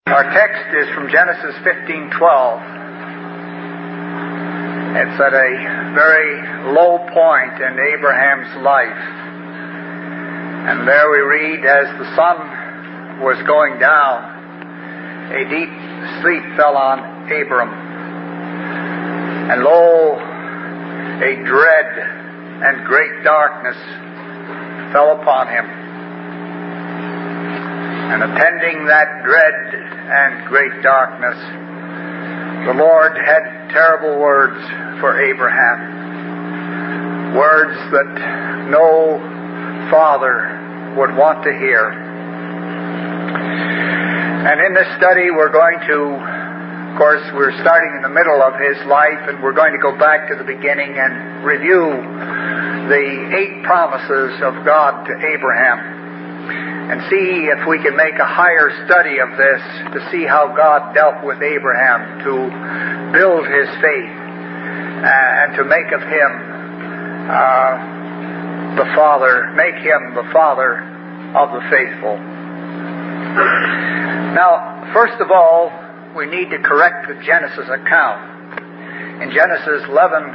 Our text is from Genesis 15:12. It's at a very low point in Abraham's life. And there we read, as the sun was going down, a deep sleep fell on Abram. And lo, a dread and great darkness fell upon him. And attending that dread and great darkness, the Lord had terrible words for Abraham. Words that no father would want to hear. And in this study we're going to, of course, we're starting in the middle of his life, and we're going to go back to the beginning and review the 8 promises of God to Abraham, and see if we can make a higher study of this to see how God dealt with Abraham to build his faith and to make of him make him the father of the faithful. Now, first of all, we need to correct the Genesis account. In Genesis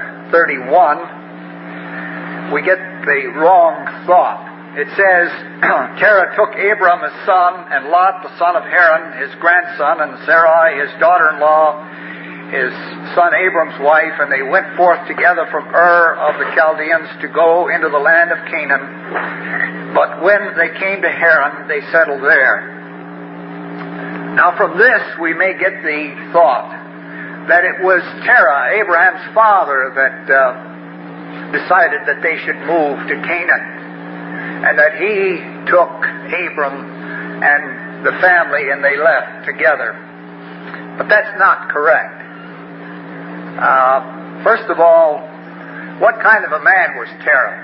11:31, we get the wrong thought. It says, Terah took Abram his son, and Lot the son of Haran his grandson, and Sarai his daughter-in-law, his son Abram's wife, and they went forth together from Ur of the Chaldeans to go into the land of Canaan. But when they came to Haran, they settled there. Now from this we may get the thought that it was Terah, Abraham's father, that decided that they should move to Canaan, and that he took Abram and the family and they left together. But that's not correct. First of all, what kind of a man was Terah?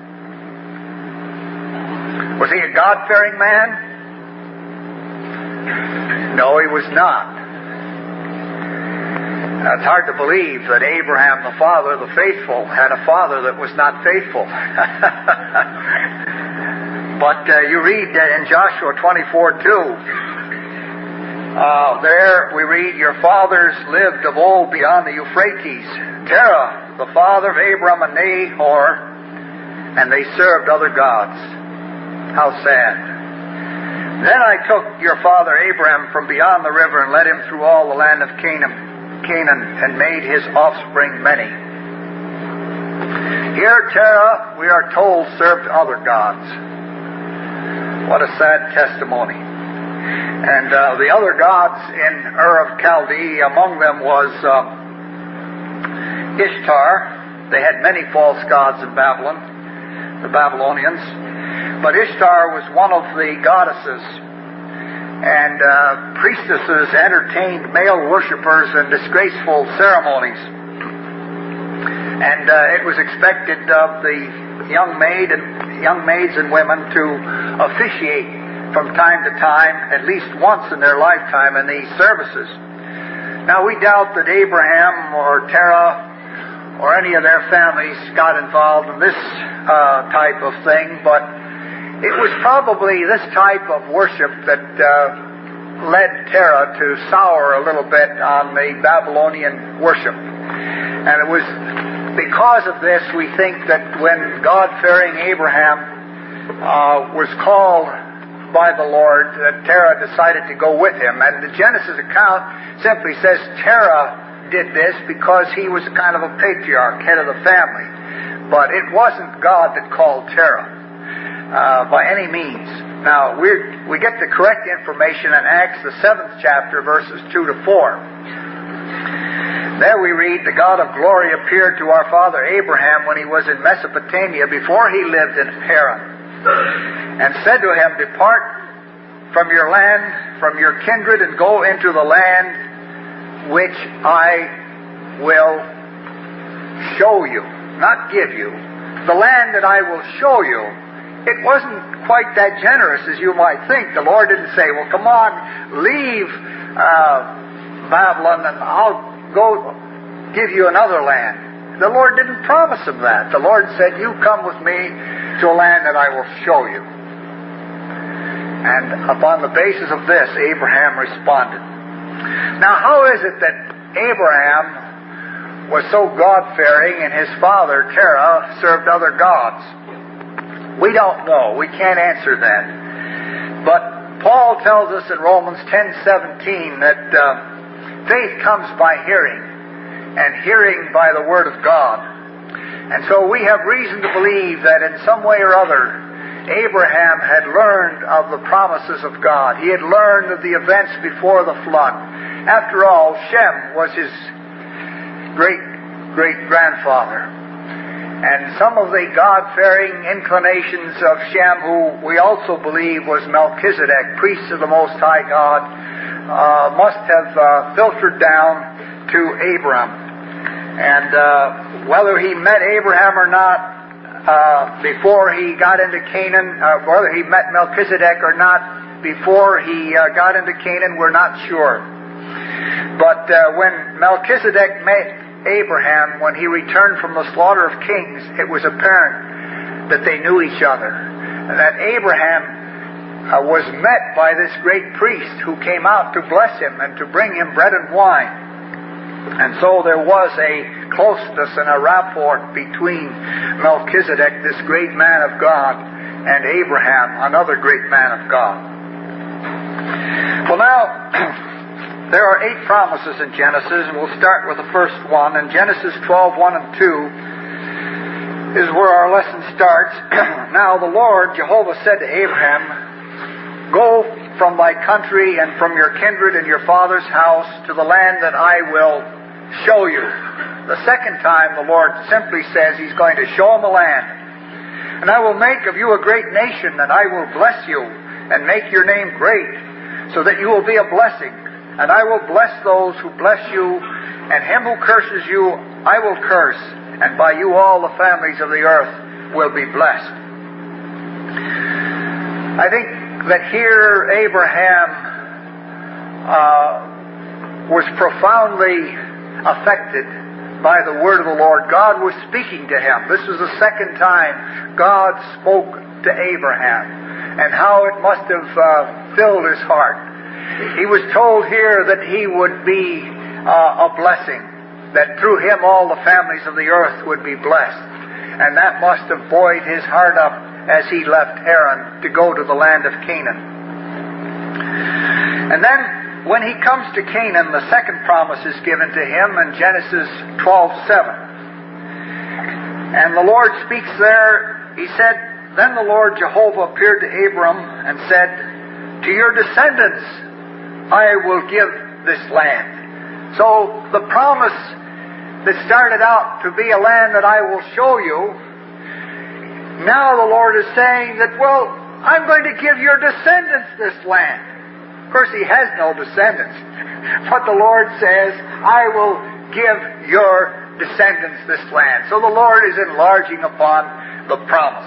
Was he a God-fearing man? No, he was not. It's hard to believe that Abraham, the father of the faithful, had a father that was not faithful. But you read in Joshua 24:2, there we read, your fathers lived of old beyond the Euphrates, Terah, the father of Abram and Nahor, and they served other gods. How sad. Then I took your father Abraham from beyond the river and led him through all the land of Canaan, and made his offspring many. Here Terah, we are told, served other gods. What a sad testimony. And the other gods in Ur of Chaldee, among them was Ishtar. They had many false gods in Babylon, the Babylonians. But Ishtar was one of the goddesses. And priestesses entertained male worshippers in disgraceful ceremonies. And it was expected of the young maids and women to officiate from time to time, at least once in their lifetime, in these services. Now, we doubt that Abraham or Terah or any of their families got involved in this type of thing, but it was probably this type of worship that led Terah to sour a little bit on the Babylonian worship. And it was because of this we think that when God-fearing Abraham was called by the Lord, that Terah decided to go with him. And the Genesis account simply says Terah did this because he was kind of a patriarch, head of the family. But it wasn't God that called Terah by any means. Now, we get the correct information in Acts, the 7th chapter, verses 2-4. There we read, the God of glory appeared to our father Abraham when he was in Mesopotamia, before he lived in Haran, and said to him, depart from your land, from your kindred, and go into the land which I will show you. Not give you. The land that I will show you. It wasn't quite that generous as you might think. The Lord didn't say, well, come on, leave Babylon and I'll go give you another land. The Lord didn't promise him that. The Lord said, you come with me to a land that I will show you. And upon the basis of this, Abraham responded. Now, how is it that Abraham was so God-fearing and his father, Terah, served other gods? We don't know. We can't answer that. But Paul tells us in Romans 10:17 that faith comes by hearing, and hearing by the Word of God. And so we have reason to believe that in some way or other, Abraham had learned of the promises of God. He had learned of the events before the flood. After all, Shem was his great-great-grandfather. And some of the God-fearing inclinations of Shem, who we also believe was Melchizedek, priest of the Most High God, must have filtered down to Abram. And whether he met Abraham or not before he got into Canaan, whether he met Melchizedek or not before he got into Canaan, we're not sure. But when Melchizedek met Abraham, when he returned from the slaughter of kings, it was apparent that they knew each other. And that Abraham was met by this great priest who came out to bless him and to bring him bread and wine. And so there was a closeness and a rapport between Melchizedek, this great man of God, and Abraham, another great man of God. Well, now, there are 8 promises in Genesis, and we'll start with the first one. In Genesis 12:1 and 2 is where our lesson starts. Now the Lord, Jehovah, said to Abraham, "Go from thy country and from your kindred and your father's house to the land that I will show you." The second time the Lord simply says He's going to show him the land. "And I will make of you a great nation, and I will bless you and make your name great, so that you will be a blessing. And I will bless those who bless you, and him who curses you I will curse, and by you all the families of the earth will be blessed." I think that here Abraham was profoundly affected by the word of the Lord. God was speaking to him. This was the second time God spoke to Abraham, and how it must have filled his heart. He was told here that he would be a blessing, that through him all the families of the earth would be blessed. And that must have buoyed his heart up as he left Haran to go to the land of Canaan. And then, when he comes to Canaan, the second promise is given to him in Genesis 12:7. And the Lord speaks there. He said, "Then the Lord Jehovah appeared to Abram and said, to your descendants I will give this land." So the promise that started out to be a land that I will show you, now the Lord is saying that, well, I'm going to give your descendants this land. Of course, He has no descendants. But the Lord says, I will give your descendants this land. So the Lord is enlarging upon the promise.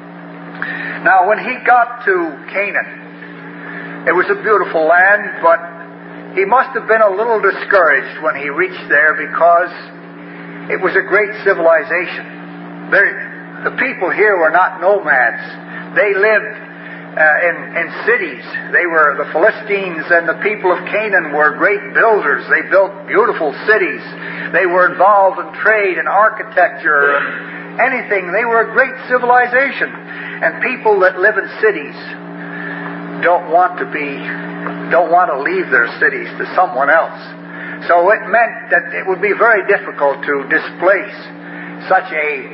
Now, when he got to Canaan, it was a beautiful land, but he must have been a little discouraged when he reached there, because it was a great civilization. The people here were not nomads. They lived in cities. They were the Philistines, and the people of Canaan were great builders. They built beautiful cities. They were involved in trade and architecture and anything. They were a great civilization. And people that live in cities don't want to leave their cities to someone else. So it meant that it would be very difficult to displace such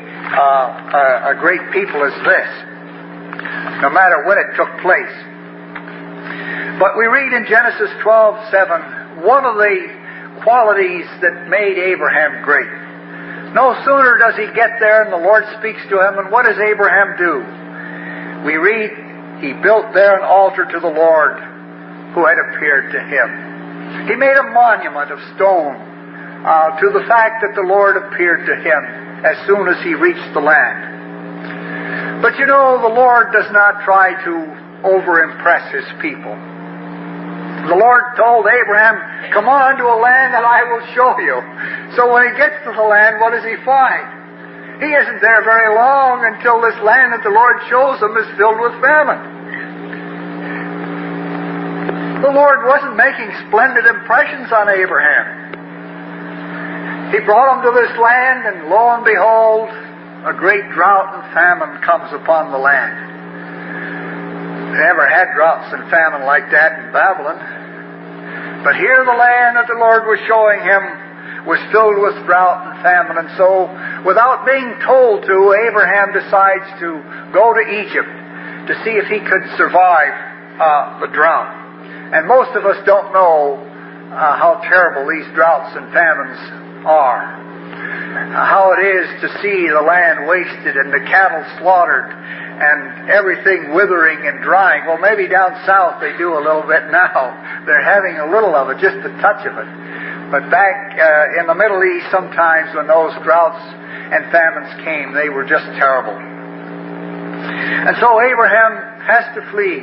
a great people as this, no matter when it took place. But we read in Genesis 12:7, one of the qualities that made Abraham great. No sooner does he get there and the Lord speaks to him, and what does Abraham do? We read, he built there an altar to the Lord who had appeared to him. He made a monument of stone to the fact that the Lord appeared to him as soon as he reached the land. But you know, the Lord does not try to over-impress His people. The Lord told Abraham, "Come on to a land that I will show you." So when he gets to the land, what does he find? He isn't there very long until this land that the Lord shows him is filled with famine. The Lord wasn't making splendid impressions on Abraham. He brought him to this land, and lo and behold, a great drought and famine comes upon the land. They never had droughts and famine like that in Babylon. But here the land that the Lord was showing him was filled with drought and famine. And so, without being told to, Abraham decides to go to Egypt to see if he could survive the drought. And most of us don't know how terrible these droughts and famines are. How it is to see the land wasted and the cattle slaughtered and everything withering and drying. Well, maybe down south they do a little bit now. They're having a little of it, just a touch of it. But back in the Middle East, sometimes when those droughts and famines came, they were just terrible. And so Abraham has to flee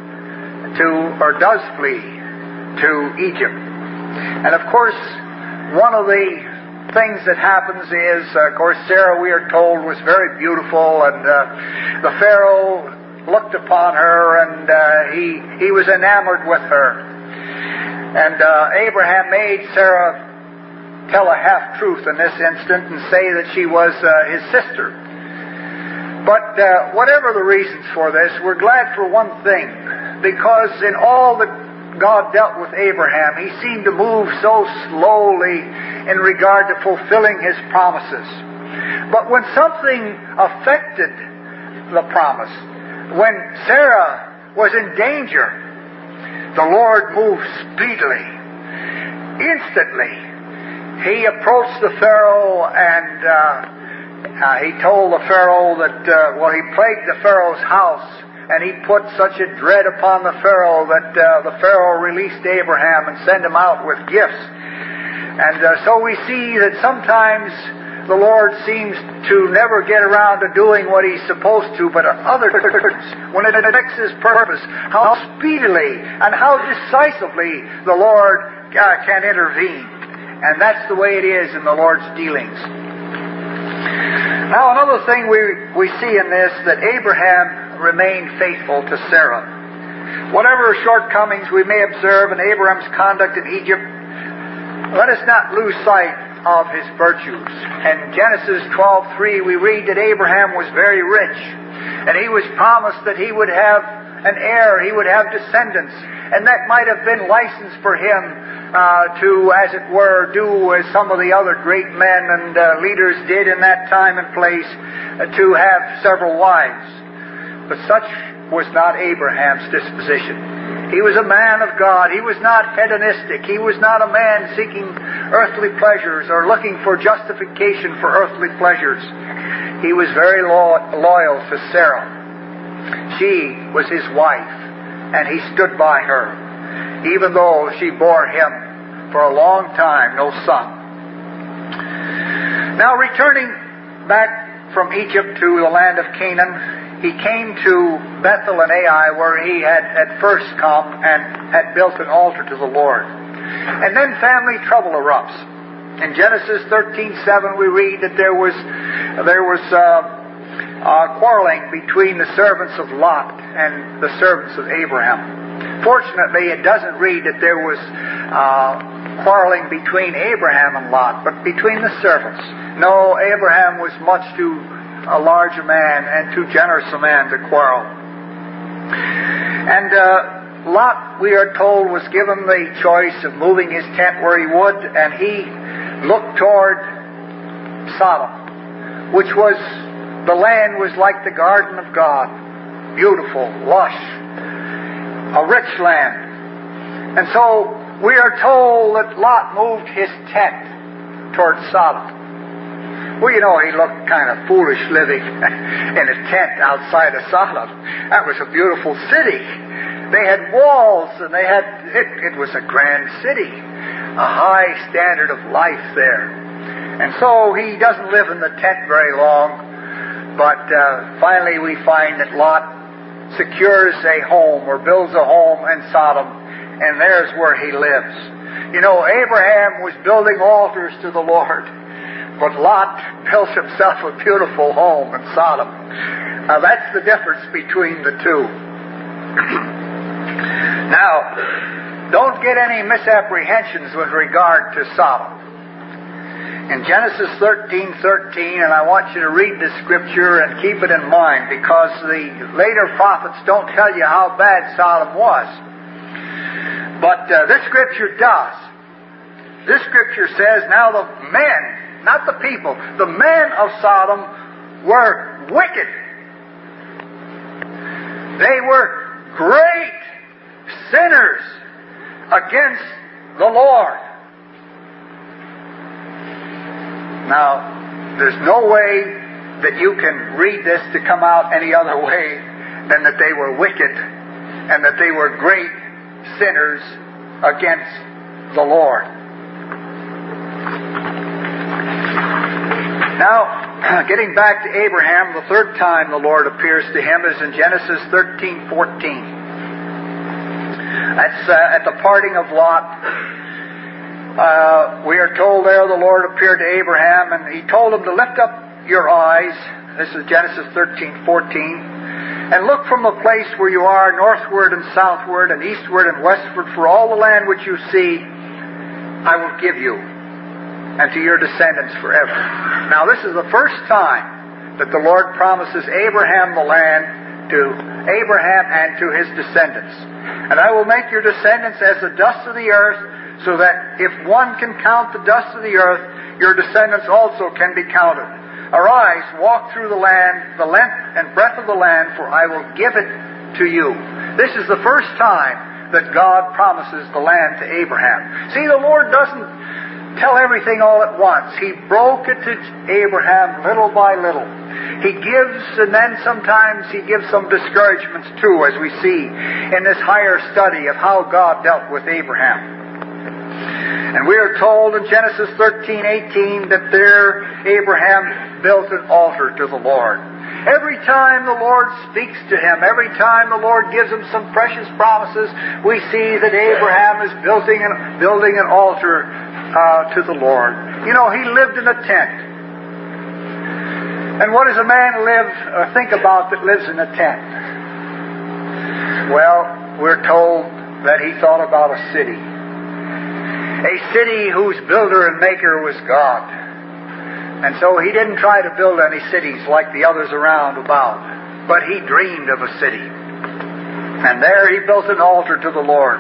does flee to Egypt. And of course, one of the things that happens is, of course, Sarah, we are told, was very beautiful, and the Pharaoh looked upon her, and he was enamored with her. And Abraham made Sarah tell a half-truth in this instant and say that she was his sister. But whatever the reasons for this, we're glad for one thing, because in all that God dealt with Abraham, he seemed to move so slowly in regard to fulfilling his promises. But when something affected the promise, when Sarah was in danger, the Lord moved speedily. Instantly, he approached the Pharaoh and he told the Pharaoh that, he plagued the Pharaoh's house, and he put such a dread upon the Pharaoh that the Pharaoh released Abraham and sent him out with gifts. And so we see that sometimes the Lord seems to never get around to doing what He's supposed to, but at other times, when it affects His purpose, how speedily and how decisively the Lord can intervene. And that's the way it is in the Lord's dealings. Now, another thing we see in this, that Abraham remained faithful to Sarah. Whatever shortcomings we may observe in Abraham's conduct in Egypt, let us not lose sight of his virtues. In Genesis 12:3, we read that Abraham was very rich, and he was promised that he would have an heir, he would have descendants, and that might have been license for him to, as it were, do as some of the other great men and leaders did in that time and place, to have several wives. But such was not Abraham's disposition. He was a man of God. He was not hedonistic. He was not a man seeking earthly pleasures or looking for justification for earthly pleasures. He was very loyal to Sarah. She was his wife, and he stood by her, even though she bore him for a long time no son. Now, returning back from Egypt to the land of Canaan, he came to Bethel and Ai, where he had at first come and had built an altar to the Lord. And then family trouble erupts. In Genesis 13:7, we read that there was quarreling between the servants of Lot and the servants of Abraham. Fortunately, it doesn't read that there was quarreling between Abraham and Lot, but between the servants. No, Abraham was much too a larger man and too generous a man to quarrel. And Lot, we are told, was given the choice of moving his tent where he would, and he looked toward Sodom, which was, the land was like the garden of God, beautiful, lush, a rich land. And so we are told that Lot moved his tent toward Sodom. Well, you know, he looked kind of foolish living in a tent outside of Sodom. That was a beautiful city. They had walls, and it was a grand city, a high standard of life there. And so he doesn't live in the tent very long, but finally we find that Lot secures a home or builds a home in Sodom, and there's where he lives. You know, Abraham was building altars to the Lord, but Lot built himself a beautiful home in Sodom. Now, that's the difference between the two. Now, Don't get any misapprehensions with regard to Sodom. In Genesis 13:13, and I want you to read this scripture and keep it in mind, because the later prophets don't tell you how bad Sodom was. But this scripture does. This scripture says, now the men, not the people, the men of Sodom were wicked. They were great sinners against the Lord. Now, there's no way that you can read this to come out any other way than that they were wicked and that they were great sinners against the Lord. Now, getting back to Abraham, the third time the Lord appears to him is in Genesis 13:14. That's at the parting of Lot. We are told there the Lord appeared to Abraham, and He told him to lift up your eyes. This is Genesis 13:14. And look from the place where you are, northward and southward and eastward and westward, for all the land which you see, I will give you, and to your descendants forever. Now, this is the first time that the Lord promises Abraham the land, to Abraham and to his descendants. And I will make your descendants as the dust of the earth, so that if one can count the dust of the earth, your descendants also can be counted. Arise, walk through the land, the length and breadth of the land, for I will give it to you. This is the first time that God promises the land to Abraham. See, the Lord doesn't tell everything all at once. He broke it to Abraham little by little. He gives, and then sometimes He gives some discouragements too, as we see in this higher study of how God dealt with Abraham. And we are told in Genesis 13:18 that there Abraham built an altar to the Lord. Every time the Lord speaks to him, every time the Lord gives him some precious promises, we see that Abraham is building an altar to the Lord. You know, he lived in a tent. And what does a man think about that lives in a tent? Well, we're told that he thought about a city. A city whose builder and maker was God. And so he didn't try to build any cities like the others around about, but he dreamed of a city. And there he built an altar to the Lord.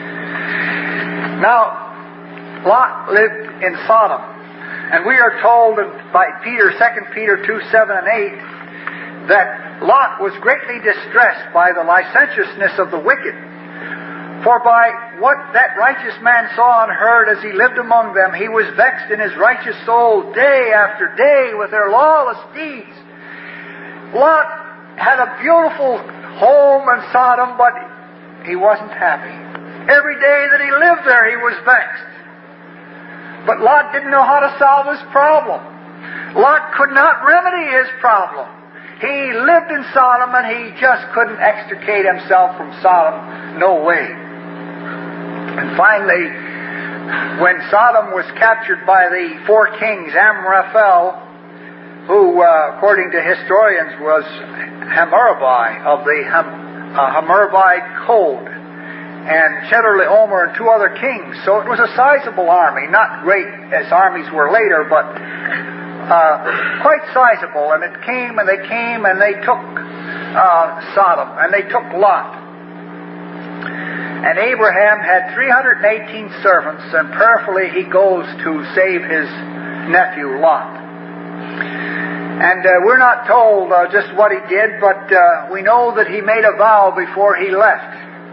Now, Lot lived in Sodom. And we are told by Peter, 2 Peter 2:7 and 8, that Lot was greatly distressed by the licentiousness of the wicked. For by what that righteous man saw and heard as he lived among them, he was vexed in his righteous soul day after day with their lawless deeds. Lot had a beautiful home in Sodom, but he wasn't happy. Every day that he lived there, he was vexed. But Lot didn't know how to solve his problem. Lot could not remedy his problem. He lived in Sodom, and he just couldn't extricate himself from Sodom. No way. And finally, when Sodom was captured by the four kings, Amraphel, who, according to historians, was Hammurabi of the Hammurabi code, and Chedorlaomer and two other kings. So it was a sizable army, not great as armies were later, but quite sizable. And it came, and they came, and they took Sodom, and they took Lot. And Abraham had 318 servants, and prayerfully he goes to save his nephew Lot. And we're not told just what he did, but we know that he made a vow before he left.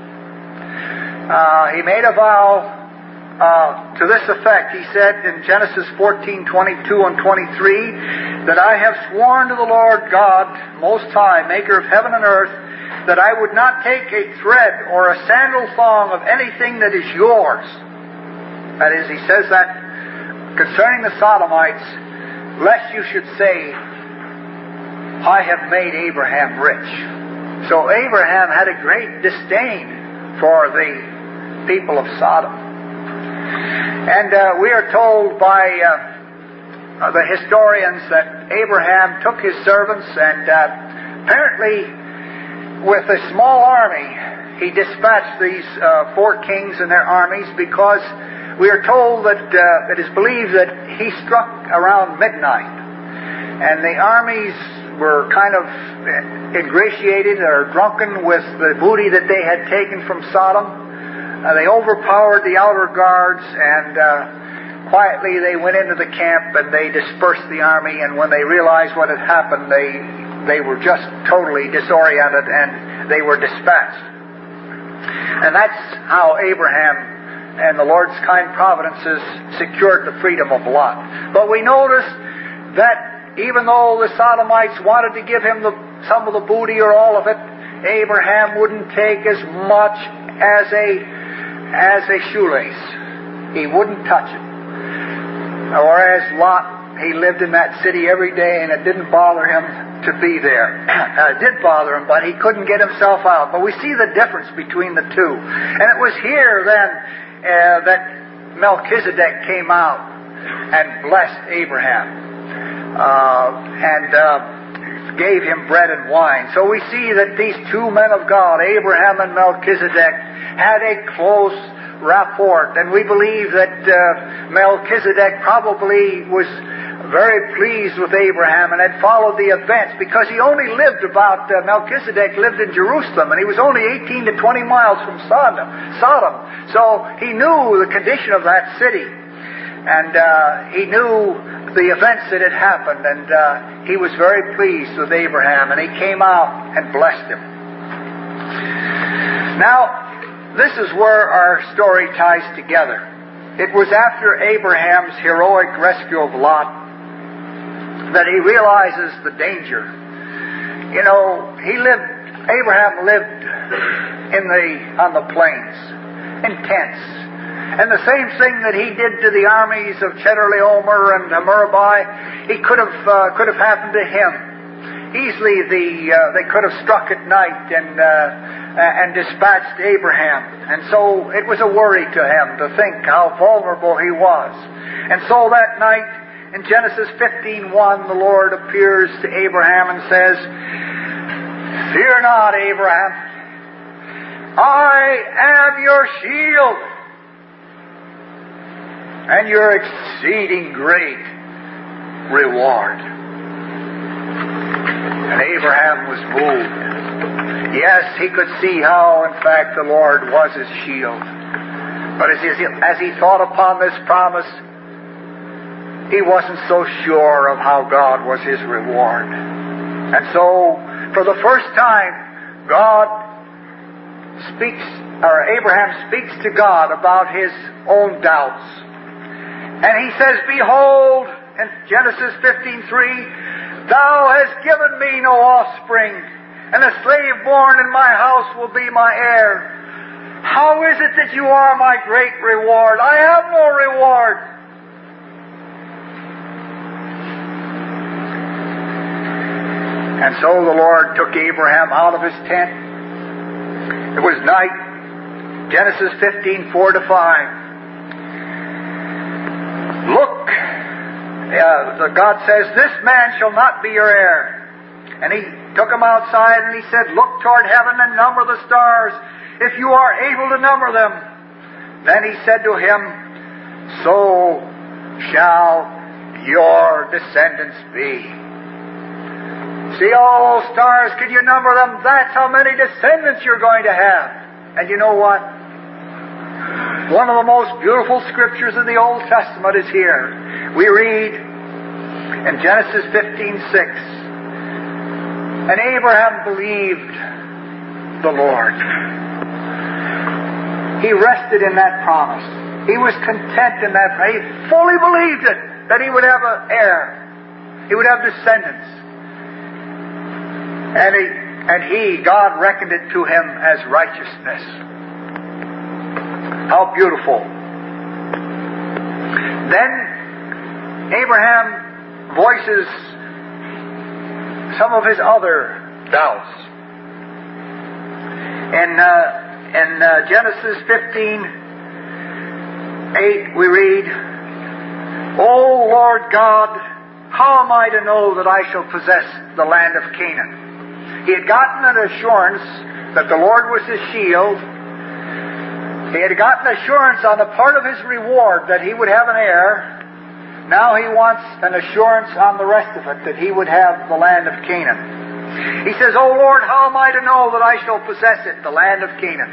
He made a vow to this effect. He said in Genesis 14:22 and 23, that I have sworn to the Lord God, Most High, Maker of heaven and earth, that I would not take a thread or a sandal thong of anything that is yours. That is, he says that concerning the Sodomites, lest you should say, I have made Abraham rich. So Abraham had a great disdain for the people of Sodom. And we are told by the historians that Abraham took his servants and apparently with a small army, he dispatched these 4 kings and their armies, because we are told that it is believed that he struck around midnight. And the armies were kind of ingratiated or drunken with the booty that they had taken from Sodom. They overpowered the outer guards, and quietly they went into the camp and they dispersed the army. And when they realized what had happened, they were just totally disoriented and they were dispatched. And that's how Abraham and the Lord's kind providences secured the freedom of Lot. But we notice that even though the Sodomites wanted to give him some of the booty or all of it, Abraham wouldn't take as much as a shoelace. He wouldn't touch it. Whereas Lot, he lived in that city every day, and it didn't bother him to be there. It did bother him, but he couldn't get himself out. But we see the difference between the two. And it was here then that Melchizedek came out and blessed Abraham. And gave him bread and wine. So we see that these 2 men of God, Abraham and Melchizedek, had a close rapport. And we believe that Melchizedek probably was very pleased with Abraham and had followed the events, because he only lived Melchizedek lived in Jerusalem, and he was only 18 to 20 miles from Sodom. So he knew the condition of that city. And he knew the events that had happened, and he was very pleased with Abraham, and he came out and blessed him. Now, this is where our story ties together. It was after Abraham's heroic rescue of Lot that he realizes the danger. You know, Abraham lived on the plains, in tents. And the same thing that he did to the armies of Chedorlaomer and Hammurabi, it could have happened to him. Easily, they could have struck at night and dispatched Abraham. And so it was a worry to him to think how vulnerable he was. And so that night, in Genesis 15:1, the Lord appears to Abraham and says, "Fear not, Abraham. I am your shield and your exceeding great reward." And Abraham was moved. Yes, he could see how, in fact, the Lord was his shield. But as he thought upon this promise, he wasn't so sure of how God was his reward. And so, for the first time, Abraham speaks to God about his own doubts. And he says, "Behold," in Genesis 15:3, "Thou hast given me no offspring, and a slave born in my house will be my heir. How is it that you are my great reward? I have no reward." And so the Lord took Abraham out of his tent. It was night. Genesis 15:4-5. "Look," God says, "this man shall not be your heir." And he took him outside and he said, "Look toward heaven and number the stars, if you are able to number them." Then he said to him, "So shall your descendants be." See all those stars? Can you number them? That's how many descendants you're going to have. And you know what? One of the most beautiful scriptures in the Old Testament is here. We read in Genesis 15:6, "And Abraham believed the Lord." He rested in that promise. He was content in that. He fully believed it, that he would have an heir. He would have descendants. And God reckoned it to him as righteousness. How beautiful. Then Abraham voices some of his other doubts. In Genesis 15:8 we read, "O Lord God, how am I to know that I shall possess the land of Canaan?" He had gotten an assurance that the Lord was his shield. He had gotten assurance on the part of his reward that he would have an heir. Now he wants an assurance on the rest of it, that he would have the land of Canaan. He says, "O Lord, how am I to know that I shall possess it, the land of Canaan?"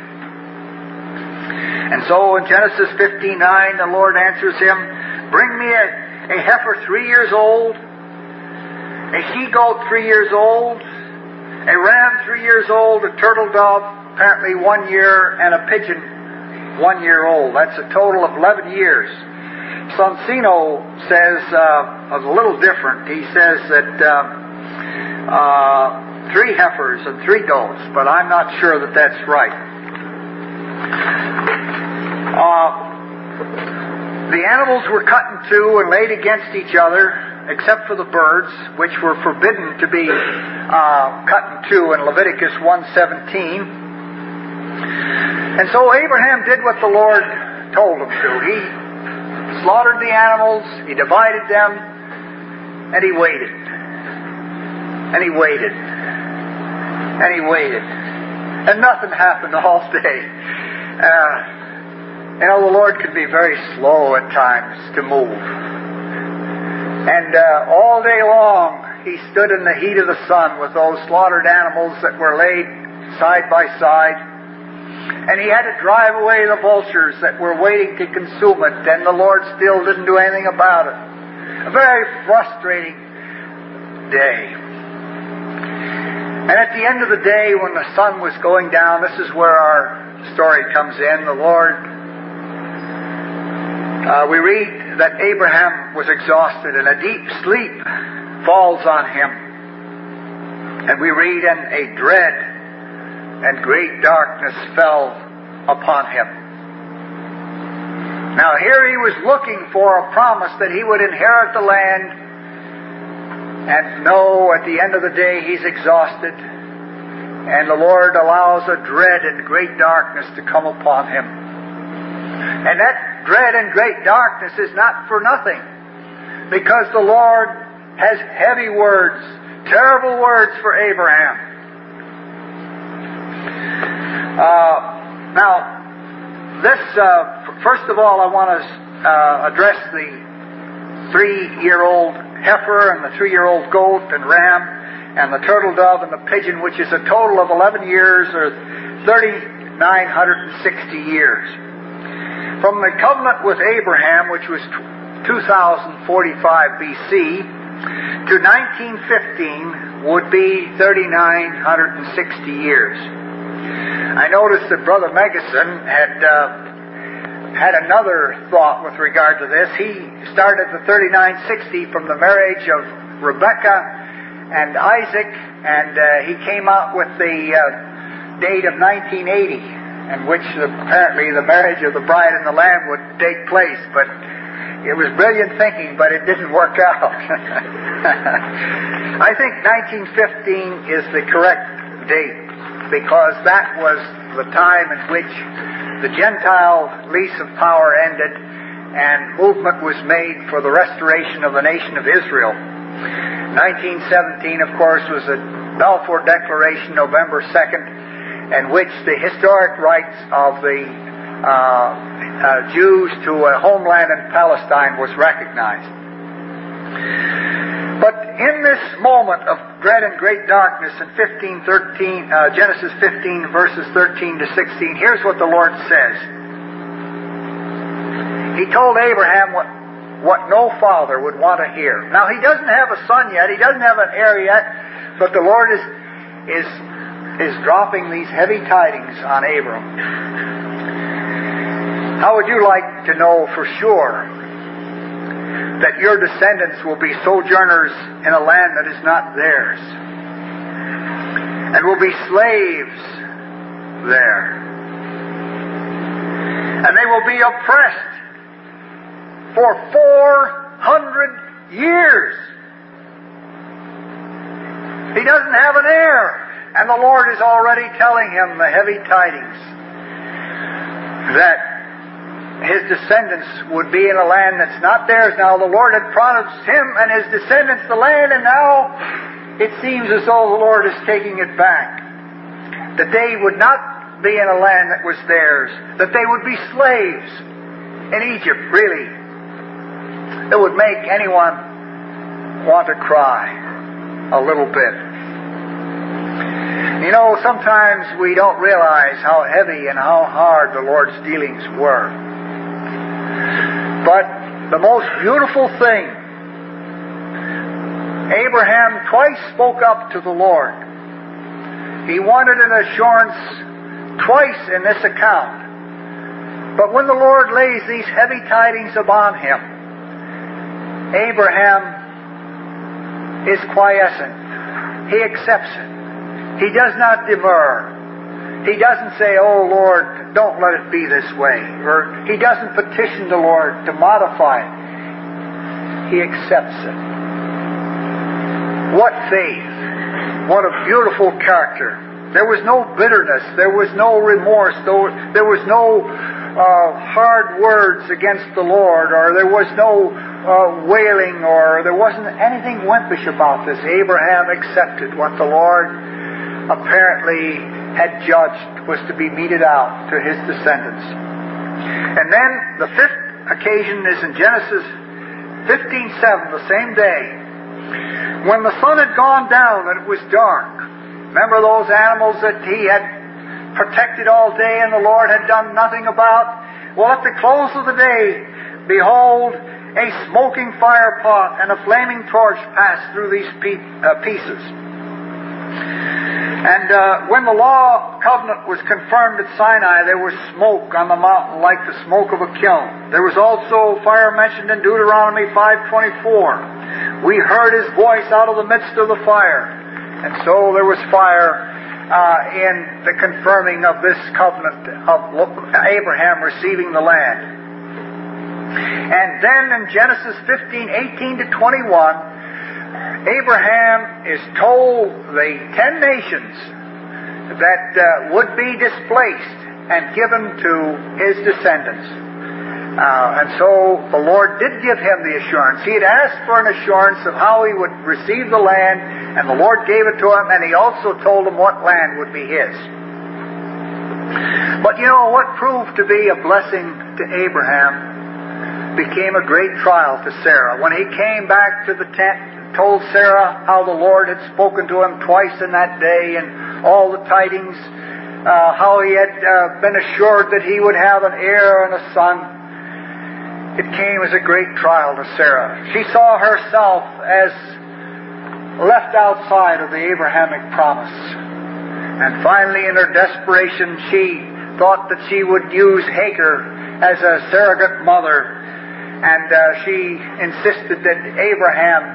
And so in Genesis 15:9, the Lord answers him, "Bring me a heifer 3 years old, a he-goat 3 years old, a ram 3 years old, a turtle dove apparently 1 year, and a pigeon 1 year old." That's a total of 11 years. Sonsino says a little different. He says that 3 heifers and 3 goats, but I'm not sure that that's right. The animals were cut in two and laid against each other, except for the birds, which were forbidden to be cut in two in Leviticus 1:17. And so Abraham did what the Lord told him to. He slaughtered the animals, he divided them, and he waited. And he waited. And he waited. And nothing happened all day. The Lord can be very slow at times to move. And all day long, he stood in the heat of the sun with those slaughtered animals that were laid side by side. And he had to drive away the vultures that were waiting to consume it, and the Lord still didn't do anything about it. A very frustrating day. And at the end of the day, when the sun was going down, this is where our story comes in. The Lord, we read that Abraham was exhausted, and a deep sleep falls on him. And we read, "And a dread and great darkness fell upon him." Now here he was looking for a promise that he would inherit the land, and no, at the end of the day he's exhausted, and the Lord allows a dread and great darkness to come upon him. And that dread and great darkness is not for nothing, because the Lord has heavy words, terrible words for Abraham. Now, this, first of all, I want to address the 3-year-old heifer and the 3-year-old goat and ram and the turtle dove and the pigeon, which is a total of 11 years or 3,960 years. From the covenant with Abraham, which was 2045 BC, to 1915 would be 3,960 years. I noticed that Brother Megason had another thought with regard to this. He started the 3960 from the marriage of Rebekah and Isaac, and he came out with the date of 1980, in which apparently the marriage of the bride and the lamb would take place. But it was brilliant thinking, but it didn't work out. I think 1915 is the correct date, because that was the time in which the Gentile lease of power ended and movement was made for the restoration of the nation of Israel. 1917, of course, was the Balfour Declaration, November 2nd, in which the historic rights of the Jews to a homeland in Palestine was recognized. But in this moment of dread and great darkness in Genesis 15, verses 13 to 16, here's what the Lord says. He told Abraham what no father would want to hear. Now, he doesn't have a son yet, he doesn't have an heir yet, but the Lord is dropping these heavy tidings on Abram. How would you like to know for sure that your descendants will be sojourners in a land that is not theirs, and will be slaves there, and they will be oppressed for 400 years? He doesn't have an heir, and the Lord is already telling him the heavy tidings that his descendants would be in a land that's not theirs. Now, the Lord had promised him and his descendants the land, and now it seems as though the Lord is taking it back. that they would not be in a land that was theirs, that they would be slaves in Egypt, really. It would make anyone want to cry a little bit. You know, sometimes we don't realize how heavy and how hard the Lord's dealings were. But the most beautiful thing, Abraham twice spoke up to the Lord. He wanted an assurance twice in this account. But when the Lord lays these heavy tidings upon him, Abraham is quiescent. He accepts it. He does not demur. He doesn't say, "Oh Lord, don't let it be this way." Or he doesn't petition the Lord to modify it. He accepts it. What faith! What a beautiful character. There was no bitterness. There was no remorse. There was no hard words against the Lord, or there was no wailing, or there wasn't anything wimpish about this. Abraham accepted what the Lord apparently had judged was to be meted out to his descendants. And then the fifth occasion is in Genesis 15:7, the same day, when the sun had gone down and it was dark. Remember those animals that he had protected all day and the Lord had done nothing about? Well, at the close of the day, behold, a smoking fire pot and a flaming torch passed through these pieces. And when the law covenant was confirmed at Sinai, there was smoke on the mountain like the smoke of a kiln. There was also fire mentioned in Deuteronomy 5:24. We heard His voice out of the midst of the fire. And so there was fire in the confirming of this covenant of Abraham receiving the land. And then in Genesis 15:18-21, Abraham is told the 10 nations that would be displaced and given to his descendants. And so the Lord did give him the assurance. He had asked for an assurance of how he would receive the land, and the Lord gave it to him, and He also told him what land would be his. But you know, what proved to be a blessing to Abraham became a great trial to Sarah. When he came back to the tent and told Sarah how the Lord had spoken to him twice in that day, and all the tidings, how he had been assured that he would have an heir and a son, it came as a great trial to Sarah. She saw herself as left outside of the Abrahamic promise. And finally, in her desperation, she thought that she would use Hagar as a surrogate mother. And she insisted that Abraham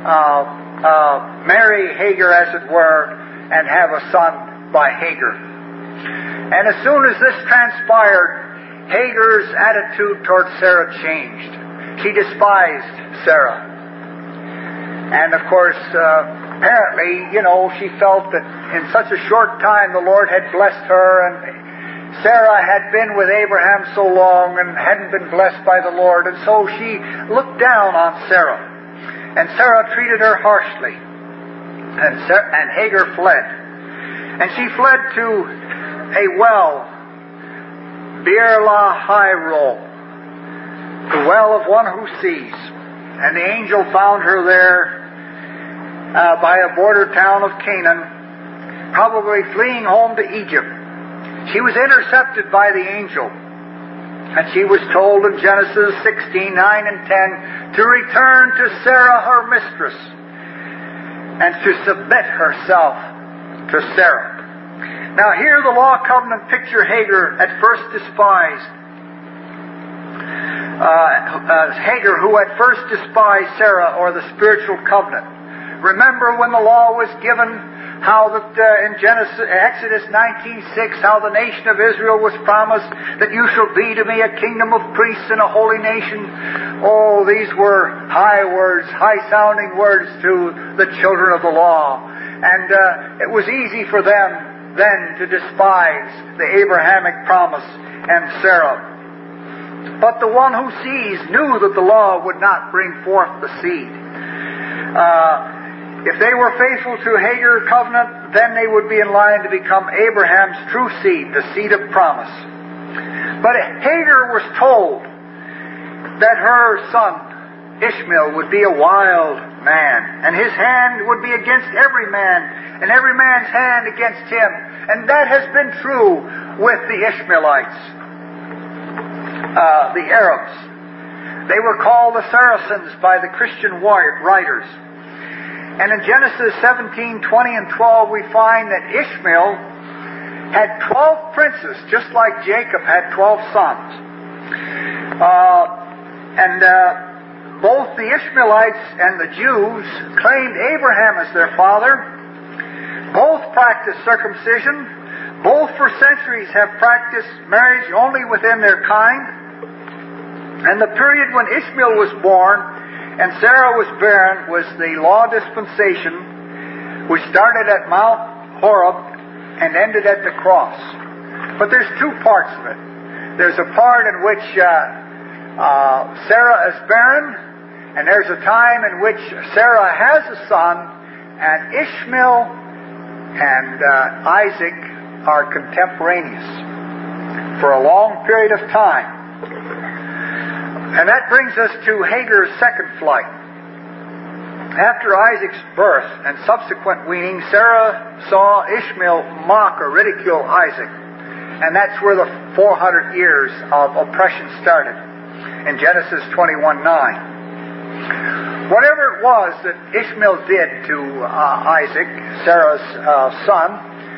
marry Hagar, as it were, and have a son by Hagar. And as soon as this transpired, Hagar's attitude toward Sarah changed. She despised Sarah. And of course, apparently, she felt that in such a short time the Lord had blessed her, and Sarah had been with Abraham so long and hadn't been blessed by the Lord, and so she looked down on Sarah. And Sarah treated her harshly. And Hagar fled. And she fled to a well, Beer Lahai-Roi, the well of one who sees. And the angel found her there by a border town of Canaan, probably fleeing home to Egypt. She was intercepted by the angel, and she was told in Genesis 16:9 and 10 to return to Sarah, her mistress, and to submit herself to Sarah. Now here the law covenant picture Hagar at first despised. Hagar, who at first despised Sarah, or the spiritual covenant. Remember when the law was given, how that in Exodus 19:6, how the nation of Israel was promised that you shall be to me a kingdom of priests and a holy nation. Oh, these were high words, high-sounding words to the children of the law. And it was easy for them then to despise the Abrahamic promise and Sarah. But the one who sees knew that the law would not bring forth the seed. If they were faithful to Hagar covenant, then they would be in line to become Abraham's true seed, the seed of promise. But Hagar was told that her son Ishmael would be a wild man, and his hand would be against every man, and every man's hand against him. And that has been true with the Ishmaelites, the Arabs. They were called the Saracens by the Christian writers. And in Genesis 17, 20, and 12, we find that Ishmael had 12 princes, just like Jacob had 12 sons. Both the Ishmaelites and the Jews claimed Abraham as their father. Both practiced circumcision. Both for centuries have practiced marriage only within their kind. And the period when Ishmael was born and Sarah was barren was the law dispensation, which started at Mount Horeb and ended at the cross. But there's two parts of it. There's a part in which Sarah is barren, and there's a time in which Sarah has a son, and Ishmael and Isaac are contemporaneous for a long period of time. And that brings us to Hagar's second flight. After Isaac's birth and subsequent weaning, Sarah saw Ishmael mock or ridicule Isaac. And that's where the 400 years of oppression started, in Genesis 21:9. Whatever it was that Ishmael did to Isaac, Sarah's son,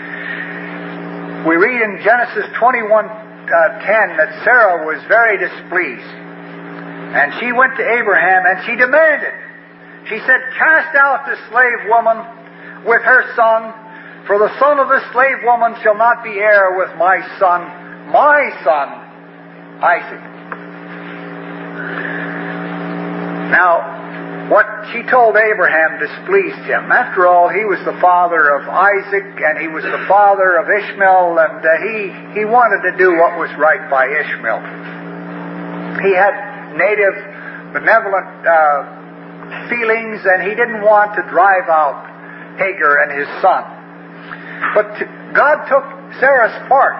we read in Genesis 21:10 that Sarah was very displeased. And she went to Abraham and she demanded. She said, "Cast out this slave woman with her son, for the son of this slave woman shall not be heir with my son, Isaac." Now, what she told Abraham displeased him. After all, he was the father of Isaac, and he was the father of Ishmael, and he wanted to do what was right by Ishmael. He had native benevolent feelings, and he didn't want to drive out Hagar and his son. But God took Sarah's part.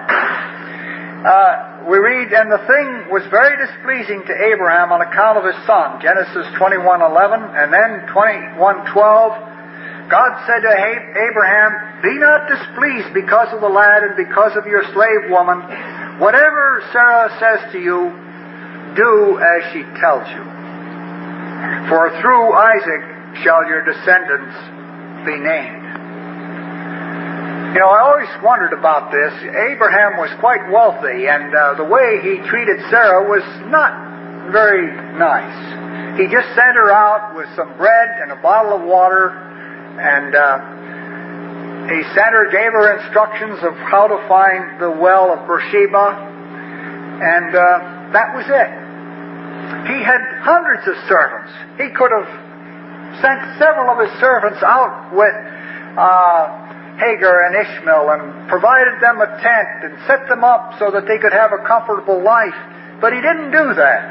We read, "And the thing was very displeasing to Abraham on account of his son," Genesis 21:11, and then 21:12. God said to Abraham, "Be not displeased because of the lad and because of your slave woman. Whatever Sarah says to you, do as she tells you. For through Isaac shall your descendants be named." You know, I always wondered about this. Abraham was quite wealthy, and the way he treated Sarah was not very nice. He just sent her out with some bread and a bottle of water, and he sent her, gave her instructions of how to find the well of Beersheba, and that was it. He had hundreds of servants. He could have sent several of his servants out with Hagar and Ishmael and provided them a tent and set them up so that they could have a comfortable life. But he didn't do that.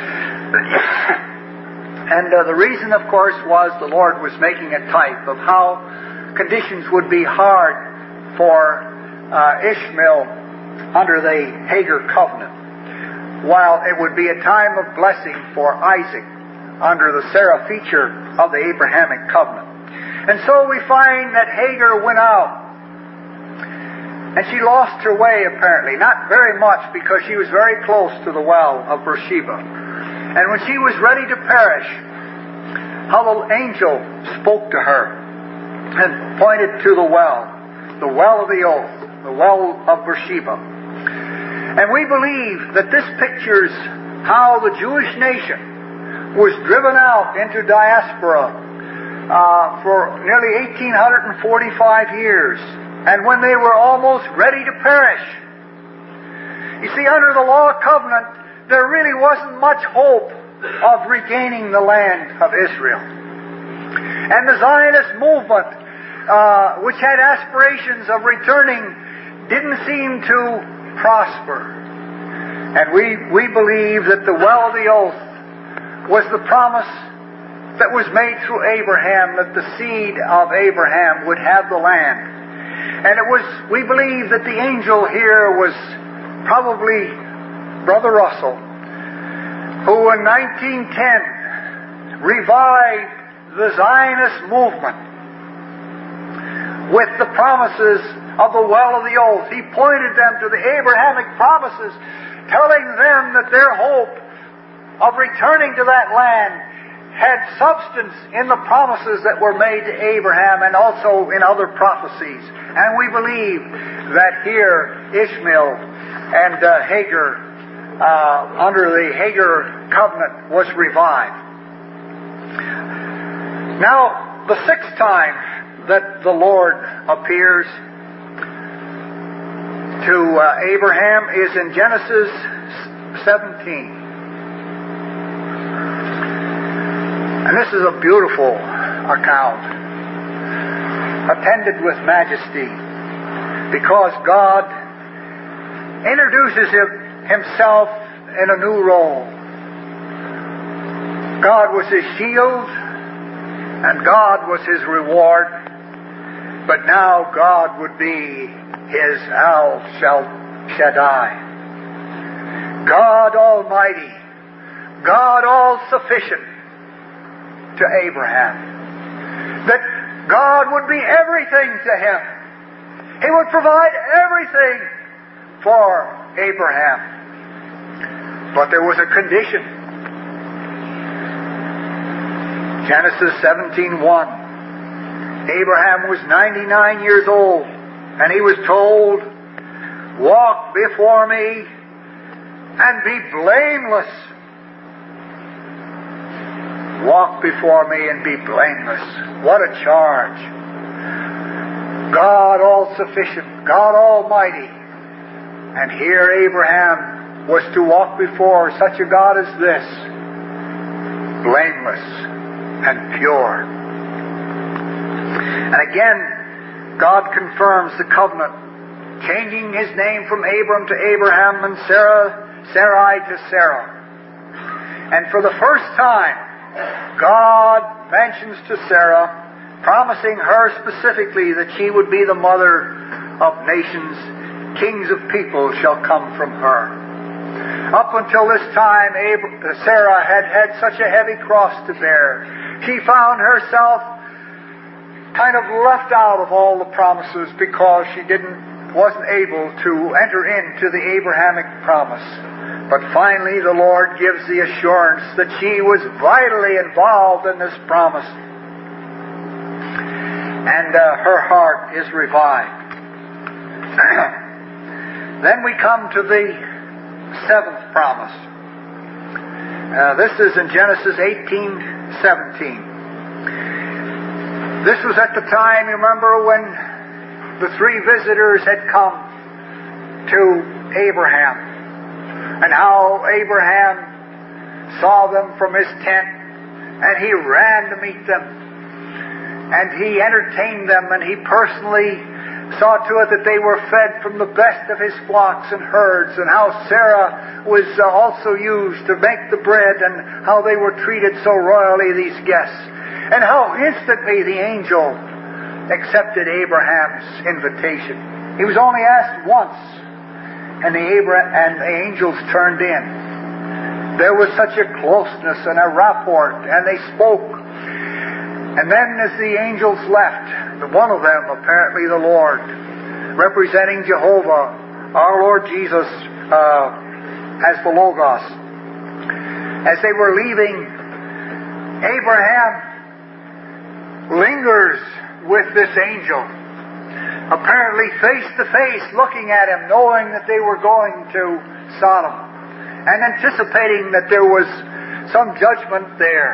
And the reason, of course, was the Lord was making a type of how conditions would be hard for Ishmael under the Hagar covenant, while it would be a time of blessing for Isaac under the Sarah feature of the Abrahamic covenant. And so we find that Hagar went out, and she lost her way apparently, not very much because she was very close to the well of Beersheba. And when she was ready to perish, how the angel spoke to her and pointed to the well of the oath, the well of Beersheba. And we believe that this pictures how the Jewish nation was driven out into diaspora for nearly 1845 years, and when they were almost ready to perish. You see, under the law covenant, there really wasn't much hope of regaining the land of Israel. And the Zionist movement, which had aspirations of returning, didn't seem to prosper. And we believe that the well of the oath was the promise that was made through Abraham, that the seed of Abraham would have the land. And we believe that the angel here was probably Brother Russell, who in 1910 revived the Zionist movement with the promises of the well of the oath. He pointed them to the Abrahamic promises, telling them that their hope of returning to that land had substance in the promises that were made to Abraham and also in other prophecies. And we believe that here Ishmael and Hagar, under the Hagar covenant, was revived. Now, the sixth time that the Lord appears to Abraham is in Genesis 17. And this is a beautiful account, attended with majesty, because God introduces Himself in a new role. God was His shield, and God was His reward, but now God would be His El Shaddai. God Almighty, God All-Sufficient to Abraham. That God would be everything to him. He would provide everything for Abraham. But there was a condition. Genesis 17:1. Abraham was 99 years old, and he was told, "Walk before me and be blameless." Walk before me and be blameless. What a charge. God all-sufficient, God Almighty. And here Abraham was to walk before such a God as this, blameless and pure. And again, God confirms the covenant, changing His name from Abram to Abraham and Sarai to Sarah. And for the first time, God mentions to Sarah, promising her specifically that she would be the mother of nations, kings of people shall come from her. Up until this time, Sarah had such a heavy cross to bear. She found herself kind of left out of all the promises because she wasn't able to enter into the Abrahamic promise. But finally the Lord gives the assurance that she was vitally involved in this promise. And her heart is revived. Then we come to the seventh promise. This is in Genesis 18:17. This was at the time, you remember, when the three visitors had come to Abraham, and how Abraham saw them from his tent, and he ran to meet them, and he entertained them, and he personally saw to it that they were fed from the best of his flocks and herds, and how Sarah was also used to make the bread, and how they were treated so royally, these guests, and how instantly the angel accepted Abraham's invitation. He was only asked once, and the angels turned in. There was such a closeness and a rapport, and they spoke. And then as the angels left, one of them, apparently the Lord, representing Jehovah, our Lord Jesus as the Logos, as they were leaving, Abraham lingers with this angel, apparently face to face, looking at him, knowing that they were going to Sodom, and anticipating that there was some judgment there.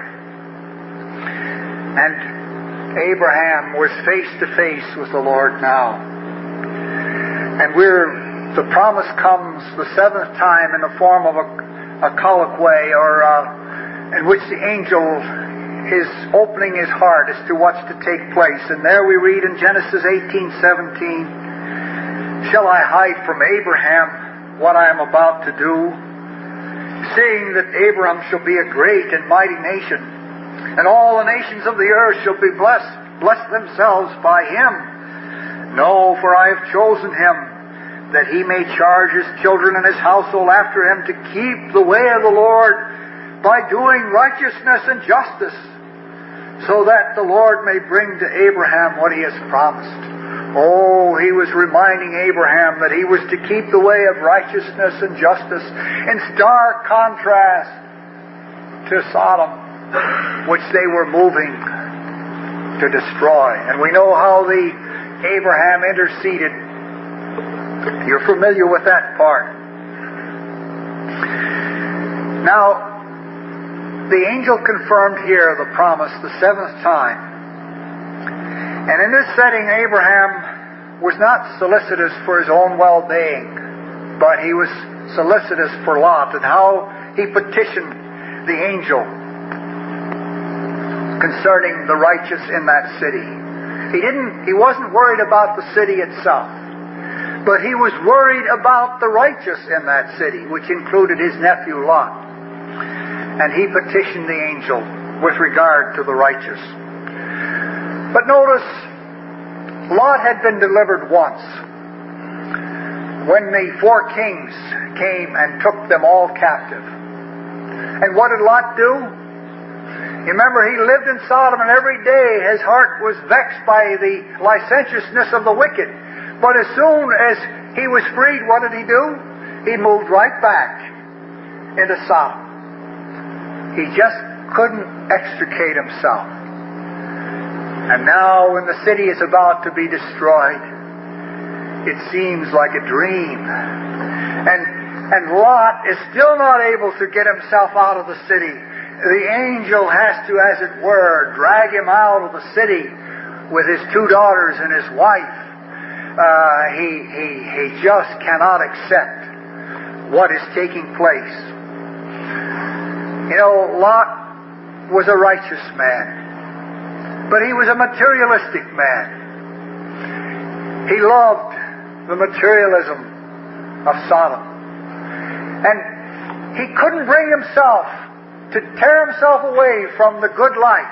And Abraham was face to face with the Lord now. And the promise comes the seventh time in the form of a colloquy, or in which the angel is opening his heart as to what's to take place. And there we read in Genesis 18:17, "Shall I hide from Abraham what I am about to do? Seeing that Abram shall be a great and mighty nation, and all the nations of the earth shall be bless themselves by him. No, for I have chosen him, that he may charge his children and his household after him to keep the way of the Lord by doing righteousness and justice, so that the Lord may bring to Abraham what he has promised. Oh, he was reminding Abraham that he was to keep the way of righteousness and justice, in stark contrast to Sodom, which they were moving to destroy. And we know how Abraham interceded. You're familiar with that part. Now, the angel confirmed here the promise the seventh time. And in this setting, Abraham was not solicitous for his own well-being, but he was solicitous for Lot, and how he petitioned the angel concerning the righteous in that city. He wasn't worried about the city itself, but he was worried about the righteous in that city, which included his nephew Lot. And he petitioned the angel with regard to the righteous. But notice, Lot had been delivered once, when the 4 kings came and took them all captive. And what did Lot do? You remember, he lived in Sodom, and every day his heart was vexed by the licentiousness of the wicked. But as soon as he was freed, what did he do? He moved right back into Sodom. He just couldn't extricate himself. And now, when the city is about to be destroyed, it seems like a dream. And Lot is still not able to get himself out of the city. The angel has to, as it were, drag him out of the city with his 2 daughters and his wife. He just cannot accept what is taking place. You know, Lot was a righteous man, but he was a materialistic man. He loved the materialism of Sodom. And he couldn't bring himself to tear himself away from the good life.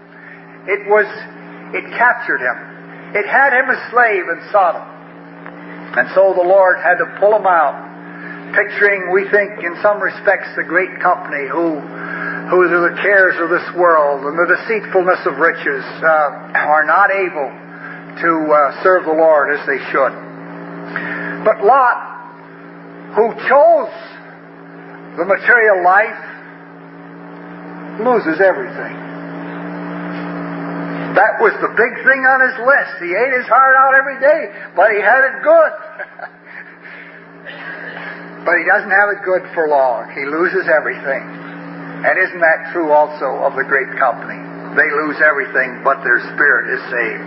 It captured him. It had him a slave in Sodom. And so the Lord had to pull him out, picturing, we think, in some respects, the great company who through the cares of this world and the deceitfulness of riches are not able to serve the Lord as they should. But Lot, who chose the material life, loses everything. That was the big thing on his list. He ate his heart out every day, but he had it good. But he doesn't have it good for long. He loses everything. And isn't that true also of the great company? They lose everything, but their spirit is saved.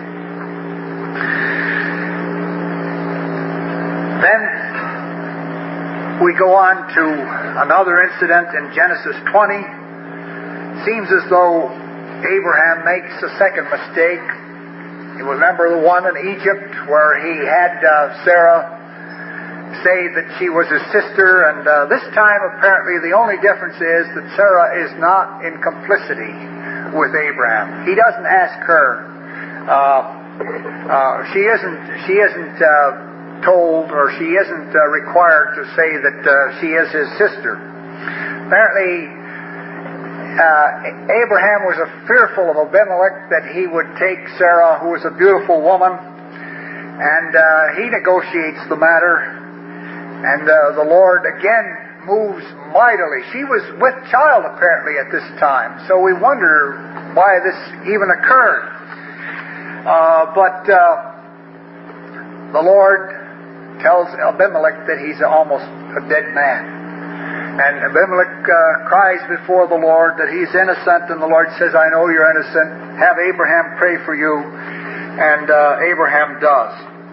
Then we go on to another incident in Genesis 20. Seems as though Abraham makes a second mistake. You remember the one in Egypt where he had Sarah say that she was his sister, and this time apparently the only difference is that Sarah is not in complicity with Abraham. He doesn't ask her. She isn't told, or she isn't required to say that she is his sister. Apparently, Abraham was fearful of Abimelech that he would take Sarah, who was a beautiful woman, and he negotiates the matter, and the Lord again moves mightily. She was with child apparently at this time, so we wonder why this even occurred. But the Lord tells Abimelech that he's almost a dead man. And Abimelech cries before the Lord that he's innocent, and the Lord says, I know you're innocent. Have Abraham pray for you. And Abraham does.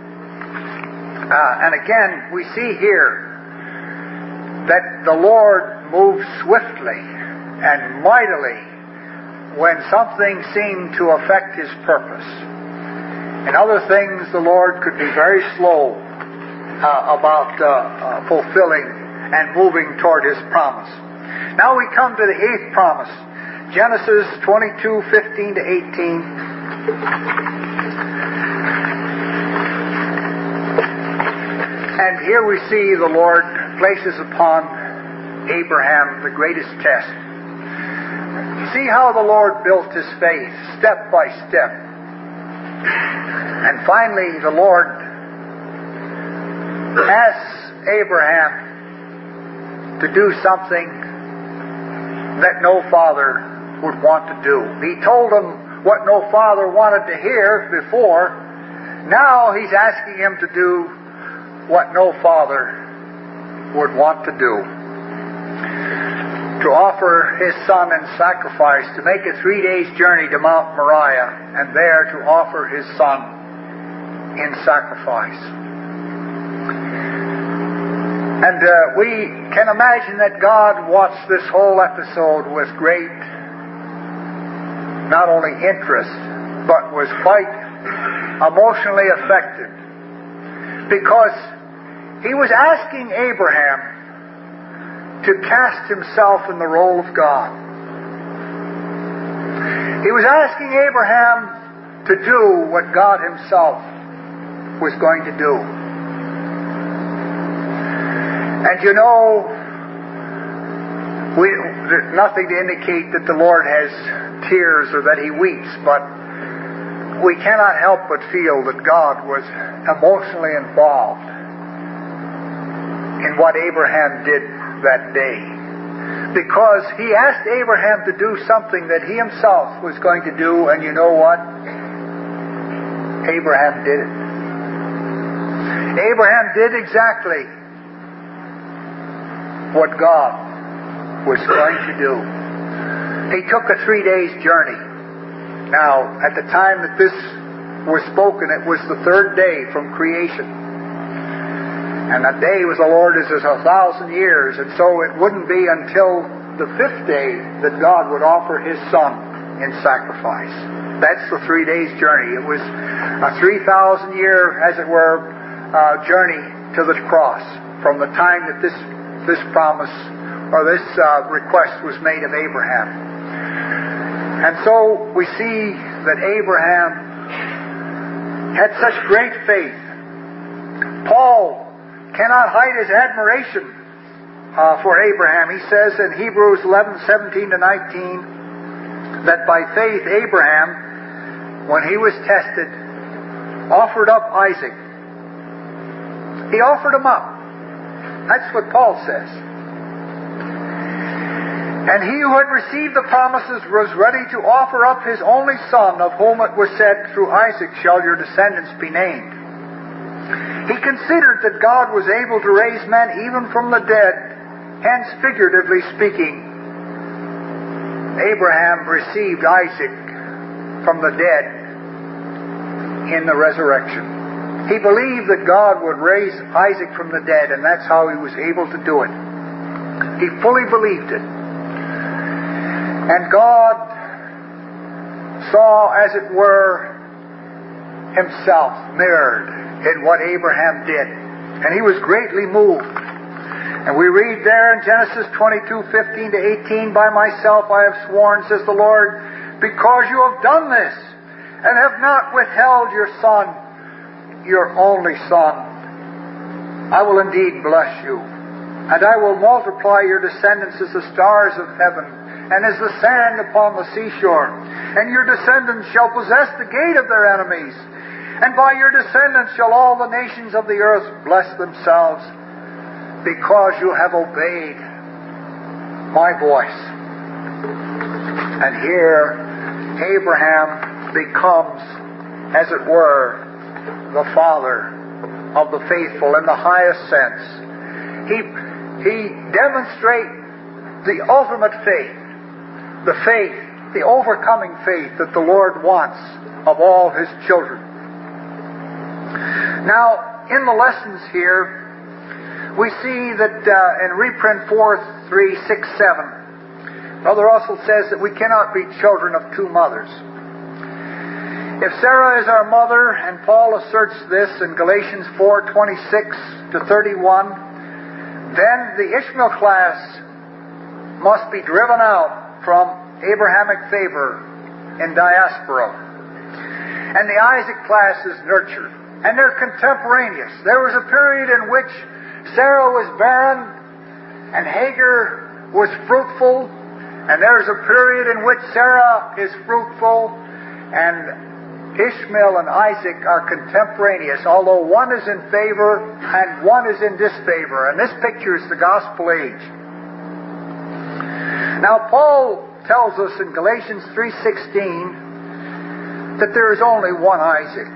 And again, we see here that the Lord moves swiftly and mightily when something seemed to affect His purpose. In other things, the Lord could be very slow about fulfilling and moving toward His promise. Now we come to the 8th promise. Genesis 22:15 to 18. And here we see the Lord places upon Abraham the greatest test. See how the Lord built his faith step by step. And finally the Lord asks Abraham to do something that no father would want to do. He told him what no father wanted to hear before. Now he's asking him to do what no father would want to do. To offer his son in sacrifice, to make a 3 days journey to Mount Moriah, and there to offer his son in sacrifice. And we can imagine that God watched this whole episode with great, not only interest, but was quite emotionally affected. Because he was asking Abraham to cast himself in the role of God. He was asking Abraham to do what God himself was going to do. And you know, there's nothing to indicate that the Lord has tears or that he weeps, but we cannot help but feel that God was emotionally involved in what Abraham did that day. Because he asked Abraham to do something that he himself was going to do, and you know what? Abraham did it. Abraham did exactly what God was going to do. He took a 3 days journey. Now, at the time that this was spoken, it was the third day from creation. And a day with the Lord is as 1,000 years, and so it wouldn't be until the fifth day that God would offer his son in sacrifice. That's the 3 days journey. It was a 3,000 year, as it were, journey to the cross from the time that this promise or this request was made of Abraham. And so we see that Abraham had such great faith. Paul cannot hide his admiration for Abraham. He says in Hebrews 11:17 to 19 that by faith Abraham, when he was tested, offered up Isaac. He offered him up. That's what Paul says. And he who had received the promises was ready to offer up his only son, of whom it was said, through Isaac shall your descendants be named. He considered that God was able to raise men even from the dead. Hence, figuratively speaking, Abraham received Isaac from the dead in the resurrection. He believed that God would raise Isaac from the dead, and that's how he was able to do it. He fully believed it. And God saw, as it were, himself mirrored in what Abraham did. And he was greatly moved. And we read there in Genesis 22:15 to 18, by myself I have sworn, says the Lord, because you have done this, and have not withheld your son, your only son, I will indeed bless you, and I will multiply your descendants as the stars of heaven, and as the sand upon the seashore. And your descendants shall possess the gate of their enemies, and by your descendants shall all the nations of the earth bless themselves, because you have obeyed my voice. And here Abraham becomes, as it were, the father of the faithful in the highest sense. He demonstrates the ultimate faith, the overcoming faith that the Lord wants of all his children. Now, in the lessons here, we see that in reprint 4:367, Brother Russell says that we cannot be children of two mothers. If Sarah is our mother, and Paul asserts this in Galatians 4:26 to 31, then the Ishmael class must be driven out from Abrahamic favor in diaspora. And the Isaac class is nurtured. And they're contemporaneous. There was a period in which Sarah was barren and Hagar was fruitful. And there's a period in which Sarah is fruitful and Ishmael and Isaac are contemporaneous, although one is in favor and one is in disfavor. And this pictures the gospel age. Now, Paul tells us in Galatians 3:16 that there is only one Isaac.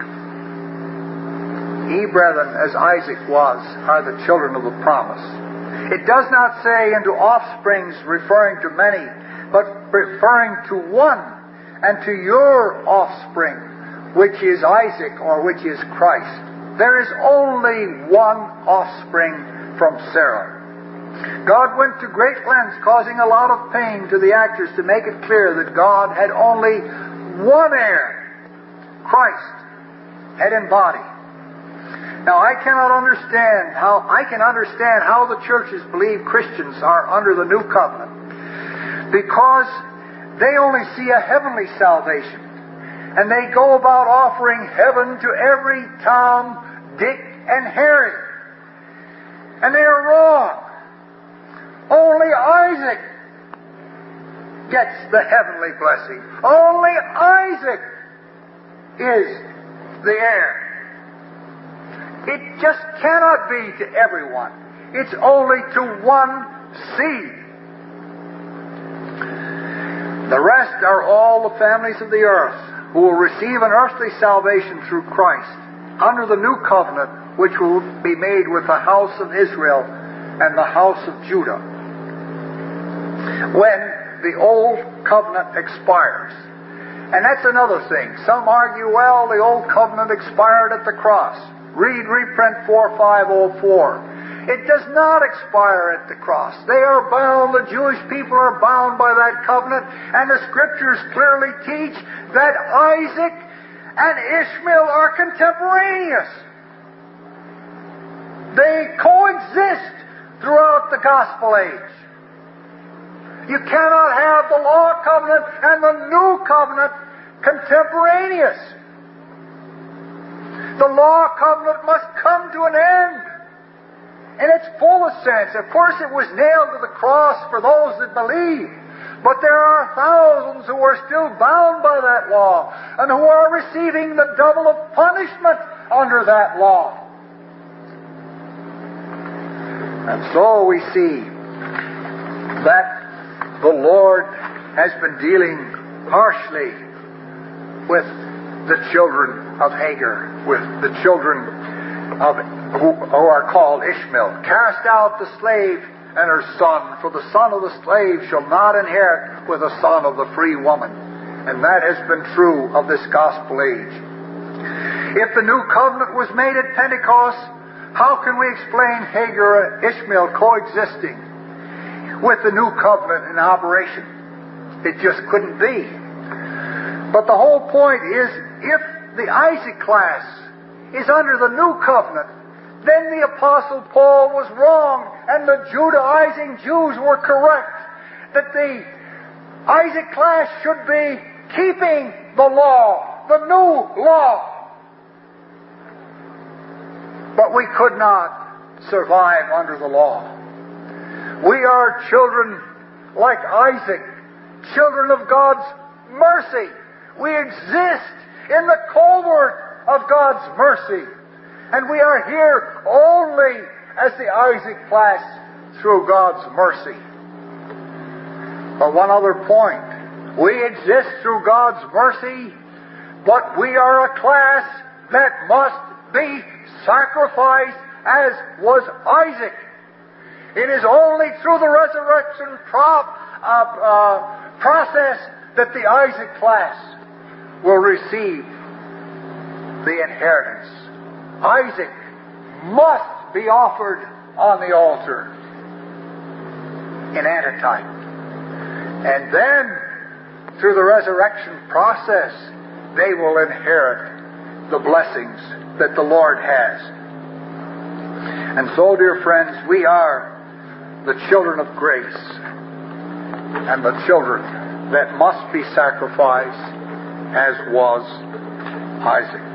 Ye, brethren, as Isaac was, are the children of the promise. It does not say into offsprings, referring to many, but referring to one, and to your offspring, which is Isaac, or which is Christ. There is only one offspring from Sarah. God went to great lengths, causing a lot of pain to the actors to make it clear that God had only one heir, Christ, head and body. Now, I can understand how the churches believe Christians are under the new covenant, because they only see a heavenly salvation, and they go about offering heaven to every Tom, Dick, and Harry. And they are wrong. Only Isaac gets the heavenly blessing. Only Isaac is the heir. It just cannot be to everyone. It's only to one seed. The rest are all the families of the earth who will receive an earthly salvation through Christ under the new covenant, which will be made with the house of Israel and the house of Judah when the old covenant expires. And that's another thing. Some argue, well, the old covenant expired at the cross. Read reprint 4504. It does not expire at the cross. They are bound, the Jewish people are bound by that covenant, and the Scriptures clearly teach that Isaac and Ishmael are contemporaneous. They coexist throughout the gospel age. You cannot have the law covenant and the new covenant contemporaneous. The law covenant must come to an end in its fullest sense. Of course, it was nailed to the cross for those that believe. But there are thousands who are still bound by that law and who are receiving the double of punishment under that law. And so we see that the Lord has been dealing harshly with the children of Hagar, with the children of who are called Ishmael. Cast out the slave and her son, for the son of the slave shall not inherit with the son of the free woman. And that has been true of this gospel age. If the new covenant was made at Pentecost, how can we explain Hagar and Ishmael coexisting with the new covenant in operation? It just couldn't be. But the whole point is, if the Isaac class is under the new covenant, then the Apostle Paul was wrong and the Judaizing Jews were correct, that the Isaac class should be keeping the law, the new law. But we could not survive under the law. We are children like Isaac, children of God's mercy. We exist in the covert of God's mercy. And we are here only as the Isaac class through God's mercy. But one other point. We exist through God's mercy, but we are a class that must be sacrificed as was Isaac. It is only through the resurrection process that the Isaac class will receive the inheritance. Isaac must be offered on the altar in antitype. And then, through the resurrection process, they will inherit the blessings that the Lord has. And so, dear friends, we are the children of grace and the children that must be sacrificed, as was Isaac.